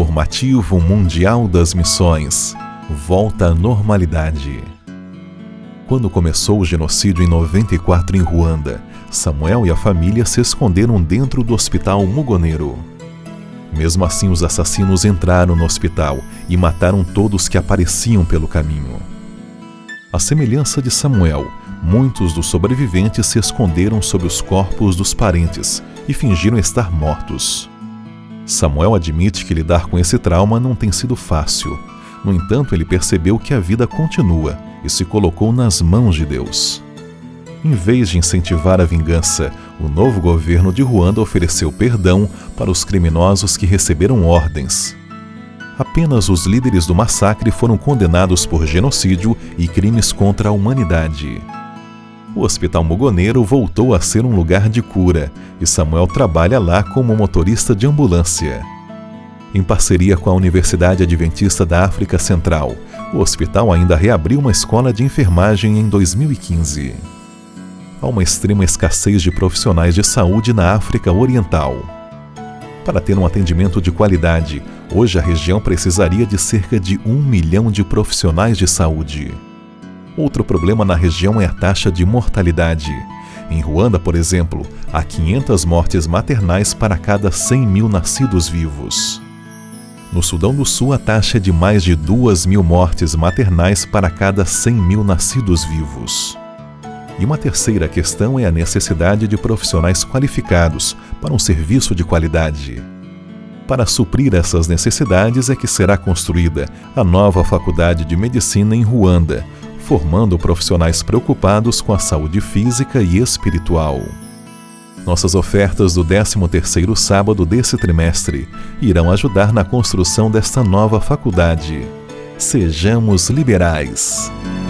Informativo Mundial das Missões. Volta à normalidade. Quando começou o genocídio em 94 em Ruanda, Samuel e a família se esconderam dentro do hospital Mugonero. Mesmo assim, os assassinos entraram no hospital e mataram todos que apareciam pelo caminho. À semelhança de Samuel, muitos dos sobreviventes se esconderam sob os corpos dos parentes e fingiram estar mortos. Samuel admite que lidar com esse trauma não tem sido fácil. No entanto, ele percebeu que a vida continua e se colocou nas mãos de Deus. Em vez de incentivar a vingança, o novo governo de Ruanda ofereceu perdão para os criminosos que receberam ordens. Apenas os líderes do massacre foram condenados por genocídio e crimes contra a humanidade. O Hospital Mugonero voltou a ser um lugar de cura e Samuel trabalha lá como motorista de ambulância. Em parceria com a Universidade Adventista da África Central, o hospital ainda reabriu uma escola de enfermagem em 2015. Há uma extrema escassez de profissionais de saúde na África Oriental. Para ter um atendimento de qualidade, hoje a região precisaria de cerca de 1 milhão de profissionais de saúde. Outro problema na região é a taxa de mortalidade. Em Ruanda, por exemplo, há 500 mortes maternais para cada 100 mil nascidos vivos. No Sudão do Sul, a taxa é de mais de 2.000 mortes maternais para cada 100 mil nascidos vivos. E uma terceira questão é a necessidade de profissionais qualificados para um serviço de qualidade. Para suprir essas necessidades é que será construída a nova Faculdade de Medicina em Ruanda, formando profissionais preocupados com a saúde física e espiritual. Nossas ofertas do 13º sábado desse trimestre irão ajudar na construção desta nova faculdade. Sejamos liberais!